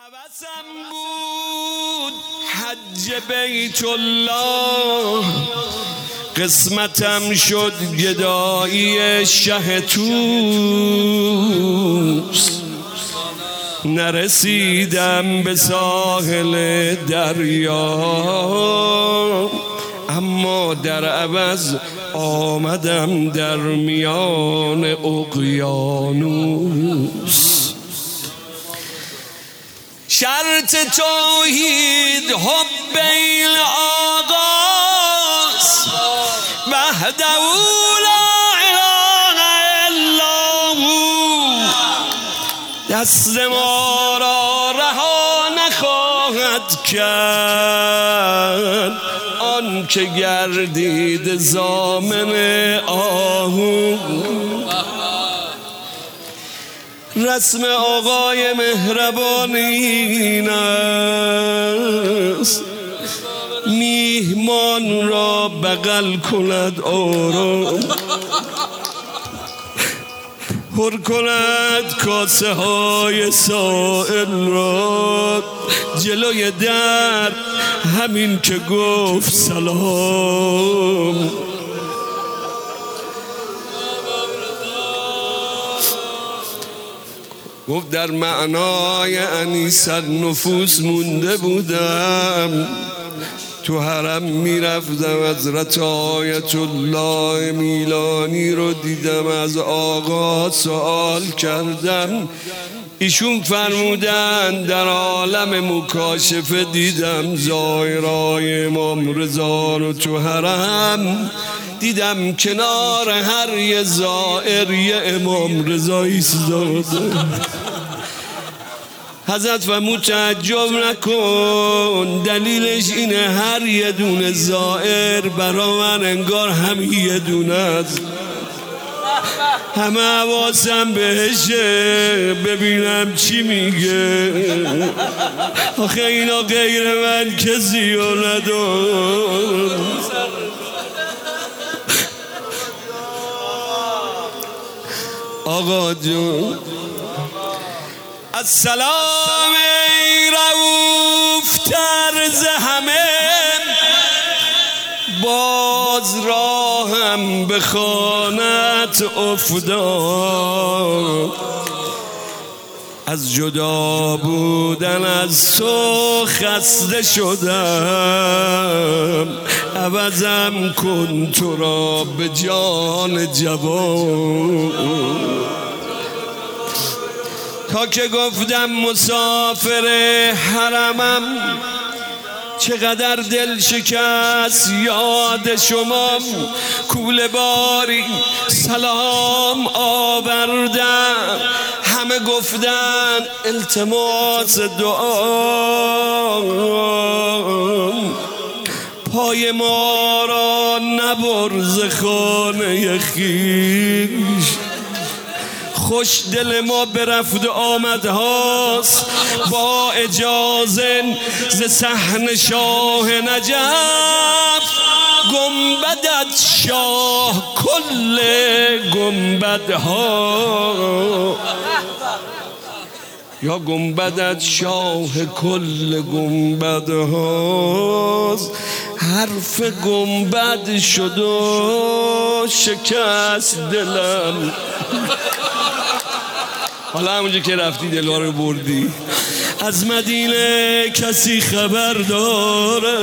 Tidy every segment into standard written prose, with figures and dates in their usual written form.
هوسم بود حج بیت الله، قسمتم شد گدایی شه توس. نرسیدم به ساحل دریا، اما در عوض آمدم در میان اقیانوس. شرط توحید حب الآغاز، وحده لا اله الا هو. دست ما را رها نخواهد کرد آن که گردید ضامن آهو. رسم آقای مهربان این است، میهمان را بغل کند آرام، پر کند کاسه های سائل را جلوی در، همین که گفت سلام. گفت در معنای انیس النفوس مونده بودم، تو حرم میرفتم، حضرت آیت الله میلانی رو دیدم، از آقا سوال کردم، ایشون فرمودن در عالم مکاشفه دیدم زائرای امام رضا رو تو حرم، دیدم کنار هر یه زائر یه امام رضا ایستاده. حضرت فرمود تعجب نکن، دلیلش اینه هر یه دونه زائر برا من انگار هم یه دونه است، همه حواسم بهشه ببینم چی میگه. آخه اینا غیر من کسی رو نداره. آقا جون السلام ای رؤوف تر ز همه، باز راهم به خانت افتاد. از جدا بودن از تو خسته شدم، عوضم کن تو را به جان جوان. تا که گفتم مسافر حرمم، چقدر دل شکست یاد شما، کوله باری سلام آوردم، همه گفتن التماس دعا، پای ما را نبر ز خانه خویش. خوش دل ما به رفت آمد هاست، با اجازه ز صحن شاه نجف، گنبدت شاه کل گنبدها، یا گنبدت شاه کل گنبدهاست. حرف گنبد شد و شکست دلم. حالا همونجا که رفتی دلها رو بردی. از مدینه کسی خبر داره؟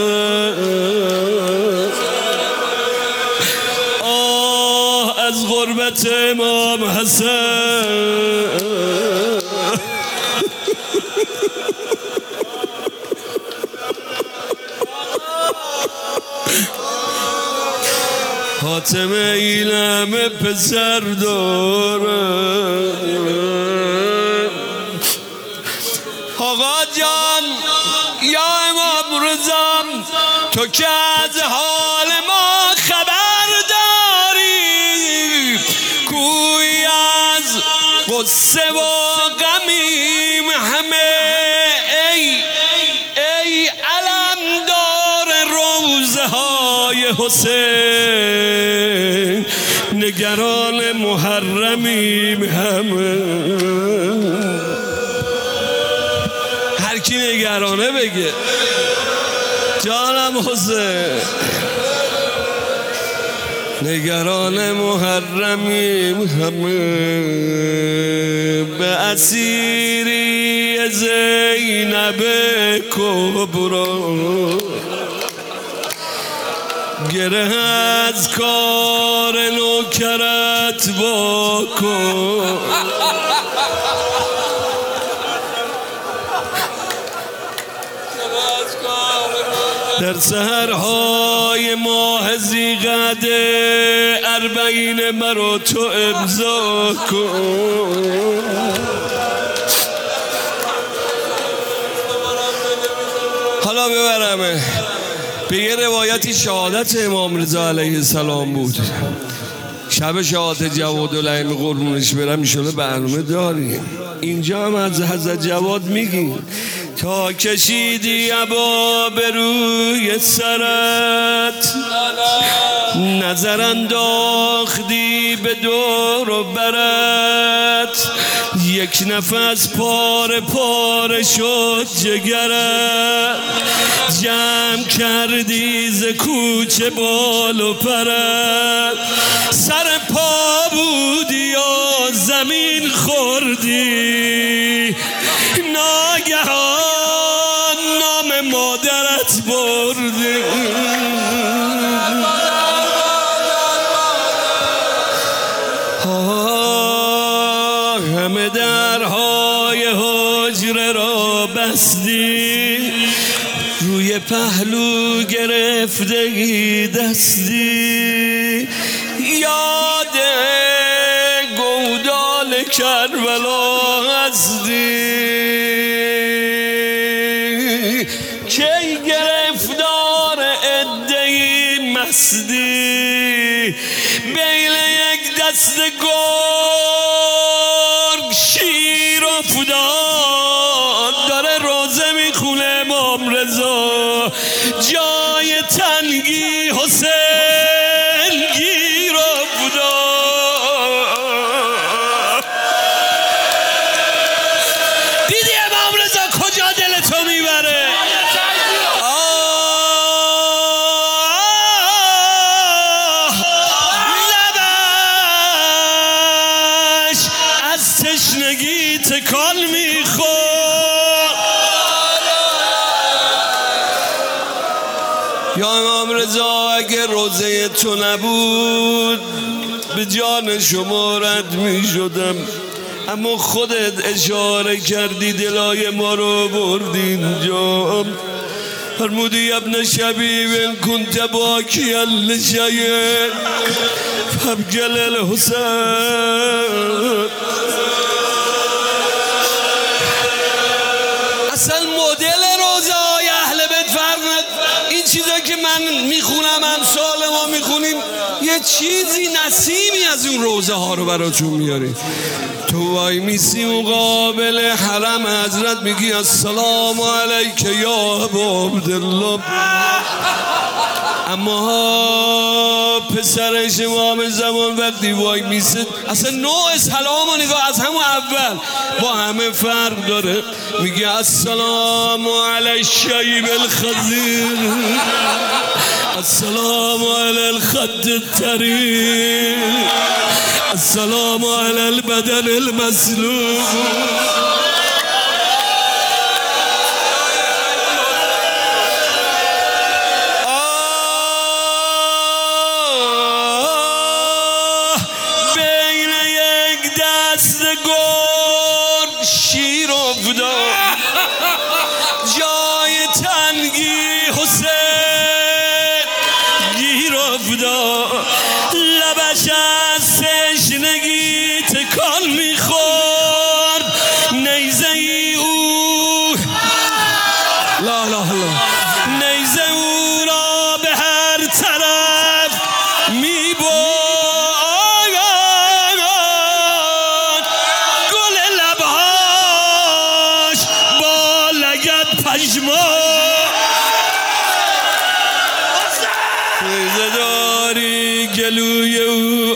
آه از غربت امام حسن. حاتم اینم پسر داره. آقا جان یا امام رضا، تو که از حال ما خبر داری، کوی از قصه و غمیم همه، ای علمدار روزه های حسین، نگران محرمیم همه. هر کی نگرانه بگه. جانم حسین نگران محرمی به اسیری زینب کبرا گره از کار نوکرت با کن در سحرهای ماه ذی‌قعده اربعین مرا تو امضا کن. حالا ببرمه به یه روایتی شهادت امام رضا علیه السلام بود. شب شهادت جوادالعین قربونش برم انشالله برنامه داریم. اینجا هم از حضرت جواد میگیم تا کشیدی عبا به روی سرت نظر انداختی به دور و برت یک نفس پاره پاره شد جگرت جمع کردی ز کوچه بال و پرت سر پا بودی یا زمین خوردی ناگهان نام مادرت بردی همه درهای حجره را بستی روی پهلو گرفته دستی یاد گودال کربلا هستی کی گرفتار عده‌ای مستی بین یک دست گرگ شیر افتاد داره روزه میخونه امام رضا جای تنگی حسین گیر افتاد دیدی امام رضا کجا دلتو میبره تشنگی تکان میخورد یا امام رضا اگه روزه تو نبود به جان شما رد میشدم اما خودت اشاره کردی دلای ما رو بردی اینجا فرمودی ابن شبیب کنت باکیا لشیء فابجل الحسین اصلا مدل روزه‌های اهل بیت فرق این چیزا که من میخونم امثال ما میخونیم یه چیزی نسیمی از اون روزه ها رو براتون میاریم تو وای میسی مقابل حرم حضرت میگی السلام علیک یا ابا عبدالله اما پسرش امام زمان وقتی وای میسه اصلا نوع سلام و نگاه از همون اول با همه فرق داره میگه السلام علی الشیب الخضیر السلام علی الخد الطریر السلام علی البدن المسلوب شیر افتاد جای تنگی حسین گیر افتاد لبش از تشنگی تکان میخورد نیزه ای او لا لا لا نیزه او را به هر طرف میبرد نیزه داری گلوی او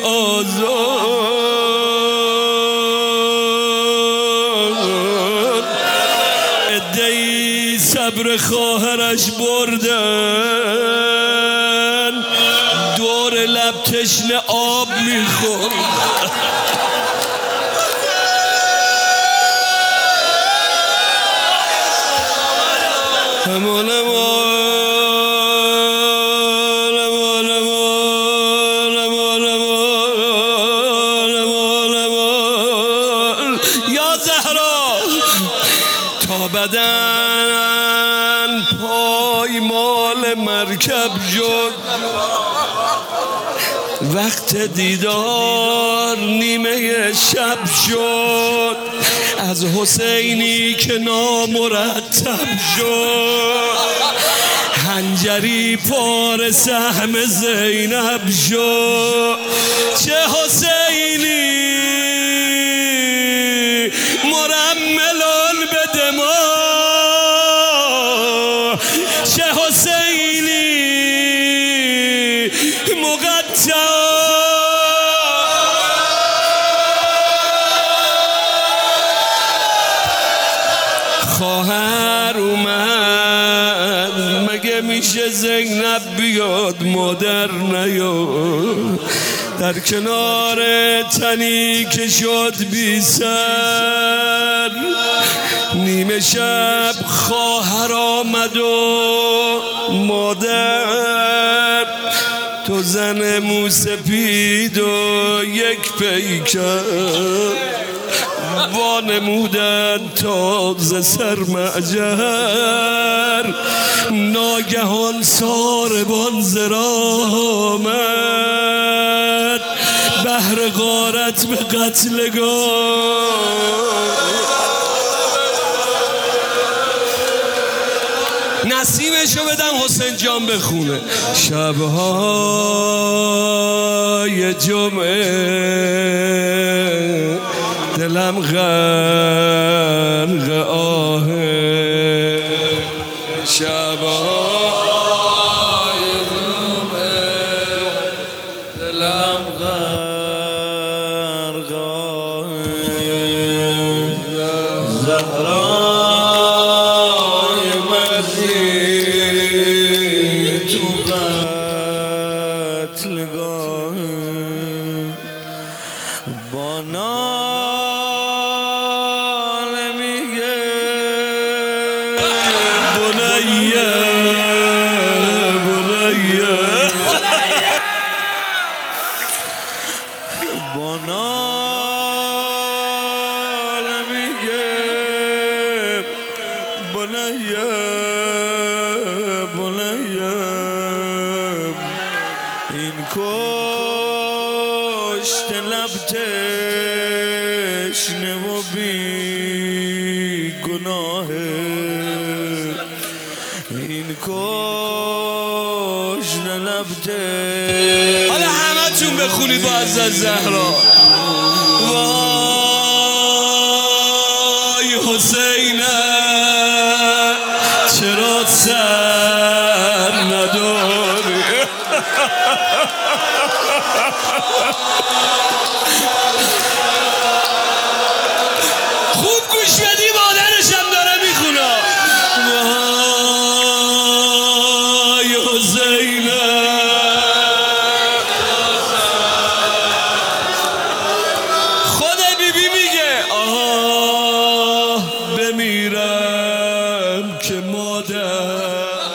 آزاد عده ای صبر خواهرش بردن دور لب تشنه آب میخورد. یا زهرا تا بدن پایمال مرکب شد، وقت دیدار نیمه شب شد، از حسینی که نامرتب شد، حنجری پار سهم زینب شد. چه حسینی مرملان به دماغ، چه حسینی مقطع. خواهر اومد مگه میشه زینب بیاد مادر نیاد، در کنار تنی که شد بی سر. نیمه شب خواهر آمد و مادر، تو زن موسپید و یک پیکر، وانمودن تازه سرمعجر. ناگهان ساربان زراه آمد، بهر غارت به قتلگاه. نسیمشو بدم حسین جان بخونه. شبهای جمعه دلم غرق آهه، شبهای جمعه دلم غرق آهه. زهرای مزید تو قتلگاه، با ناله میگه بنیه بنیه، با ناله میگه بنیه بنیه. این کشت لب تشنه و بی گناهه، این کشت لب تشنه. حالا همه تون بخونید با عزت زهرا. وای حسینه چرا سر نداری؟ خوب گوش بدی، مادرشم داره میخونه. وای حسینه خود بیبی میگه آه بمیرم که مادر